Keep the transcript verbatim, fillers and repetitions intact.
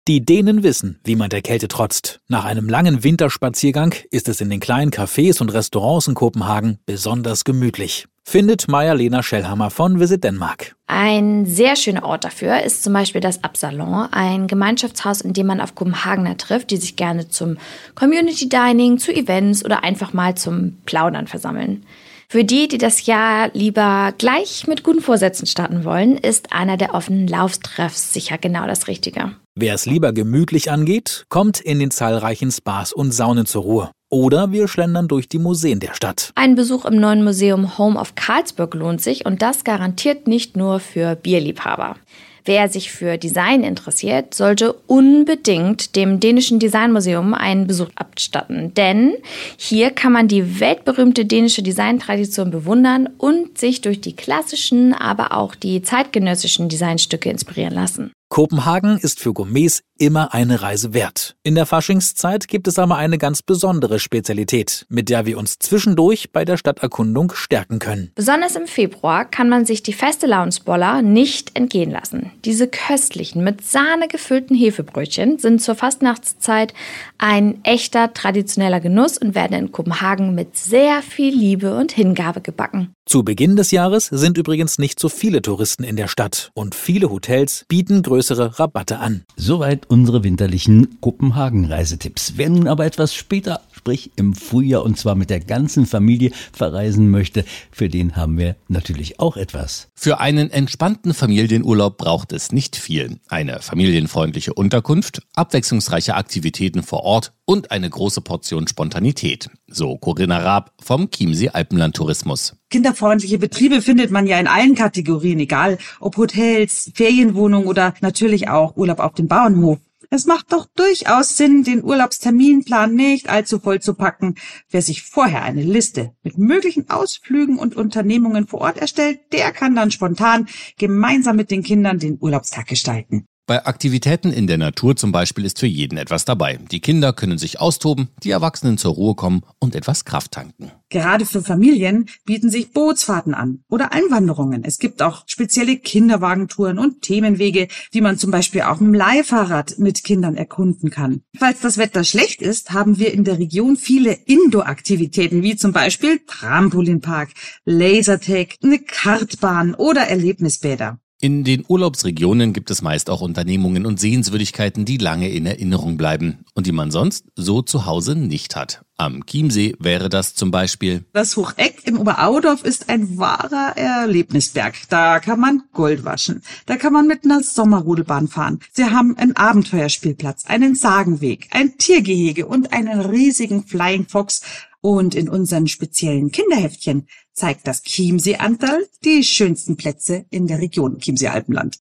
Die Dänen wissen, wie man der Kälte trotzt. Nach einem langen Winterspaziergang ist es in den kleinen Cafés und Restaurants in Kopenhagen besonders gemütlich. Findet Maja-Lena Schellhammer von Visit Denmark. Ein sehr schöner Ort dafür ist zum Beispiel das Absalon, ein Gemeinschaftshaus, in dem man auf Kopenhagener trifft, die sich gerne zum Community Dining, zu Events oder einfach mal zum Plaudern versammeln. Für die, die das Jahr lieber gleich mit guten Vorsätzen starten wollen, ist einer der offenen Lauftreffs sicher genau das Richtige. Wer es lieber gemütlich angeht, kommt in den zahlreichen Spas und Saunen zur Ruhe. Oder wir schlendern durch die Museen der Stadt. Ein Besuch im neuen Museum Home of Carlsberg lohnt sich und das garantiert nicht nur für Bierliebhaber. Wer sich für Design interessiert, sollte unbedingt dem dänischen Designmuseum einen Besuch abstatten. Denn hier kann man die weltberühmte dänische Designtradition bewundern und sich durch die klassischen, aber auch die zeitgenössischen Designstücke inspirieren lassen. Kopenhagen ist für Gourmets immer eine Reise wert. In der Faschingszeit gibt es aber eine ganz besondere Spezialität, mit der wir uns zwischendurch bei der Stadterkundung stärken können. Besonders im Februar kann man sich die Fastelavnsboller nicht entgehen lassen. Diese köstlichen, mit Sahne gefüllten Hefebrötchen sind zur Fastnachtszeit ein echter traditioneller Genuss und werden in Kopenhagen mit sehr viel Liebe und Hingabe gebacken. Zu Beginn des Jahres sind übrigens nicht so viele Touristen in der Stadt und viele Hotels bieten größere Rabatte an. Soweit unsere winterlichen Kopenhagen-Reisetipps. Wer nun aber etwas später, sprich im Frühjahr und zwar mit der ganzen Familie verreisen möchte, für den haben wir natürlich auch etwas. Für einen entspannten Familienurlaub braucht es nicht viel. Eine familienfreundliche Unterkunft, abwechslungsreiche Aktivitäten vor Ort und eine große Portion Spontanität. So Corinna Raab vom Chiemsee Alpenland Tourismus. Kinderfreundliche Betriebe findet man ja in allen Kategorien, egal ob Hotels, Ferienwohnungen oder natürlich auch Urlaub auf dem Bauernhof. Es macht doch durchaus Sinn, den Urlaubsterminplan nicht allzu voll zu packen. Wer sich vorher eine Liste mit möglichen Ausflügen und Unternehmungen vor Ort erstellt, der kann dann spontan gemeinsam mit den Kindern den Urlaubstag gestalten. Bei Aktivitäten in der Natur zum Beispiel ist für jeden etwas dabei. Die Kinder können sich austoben, die Erwachsenen zur Ruhe kommen und etwas Kraft tanken. Gerade für Familien bieten sich Bootsfahrten an oder Einwanderungen. Es gibt auch spezielle Kinderwagentouren und Themenwege, die man zum Beispiel auch mit dem Leihfahrrad mit Kindern erkunden kann. Falls das Wetter schlecht ist, haben wir in der Region viele Indoor-Aktivitäten, wie zum Beispiel Trampolinpark, Lasertag, eine Kartbahn oder Erlebnisbäder. In den Urlaubsregionen gibt es meist auch Unternehmungen und Sehenswürdigkeiten, die lange in Erinnerung bleiben und die man sonst so zu Hause nicht hat. Am Chiemsee wäre das zum Beispiel: Das Hocheck im Oberaudorf ist ein wahrer Erlebnisberg. Da kann man Gold waschen. Da kann man mit einer Sommerrodelbahn fahren. Sie haben einen Abenteuerspielplatz, einen Sagenweg, ein Tiergehege und einen riesigen Flying Fox. Und in unseren speziellen Kinderheftchen zeigt das Chiemsee-Antal die schönsten Plätze in der Region Chiemsee Alpenland.